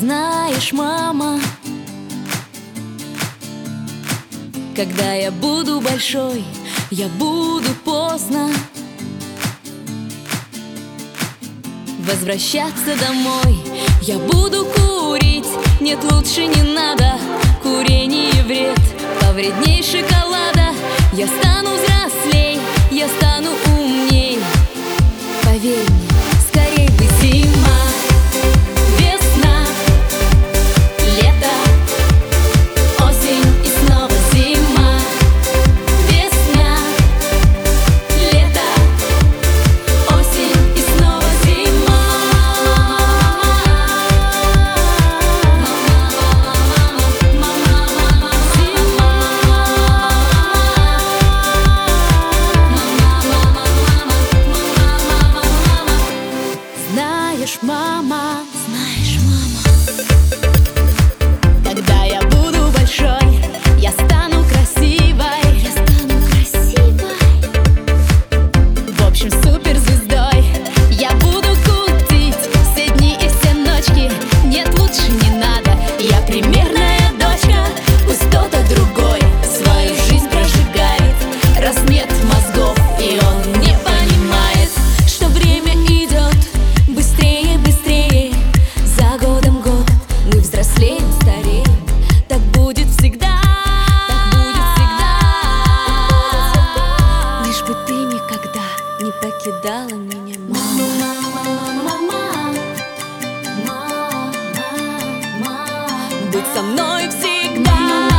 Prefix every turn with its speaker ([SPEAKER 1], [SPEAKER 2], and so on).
[SPEAKER 1] Знаешь, мама, когда я буду большой, я буду поздно возвращаться домой. Я буду курить, нет, лучше не надо. Курение вред, повредней шоколада. Я стану взрослей, я стану умней. Поверь мне, скорей бы зима, весна, лето, осень и снова зима. Весна, лето, осень и снова зима. Знаешь, мама, когда я буду большой, я стану красивой, в общем, суперзвездой. Я буду кутить все дни и все ночки. Нет, лучше не надо. Я примерная дочка, пусть кто-то другой свою жизнь прожигает. Раз нет мозгов, и он не понимает, что время идет быстрее, быстрее. За годом год мы взрослеем, стареем. Так будет всегда, лишь бы ты никогда не покидала меня, мама. Будь со мной всегда.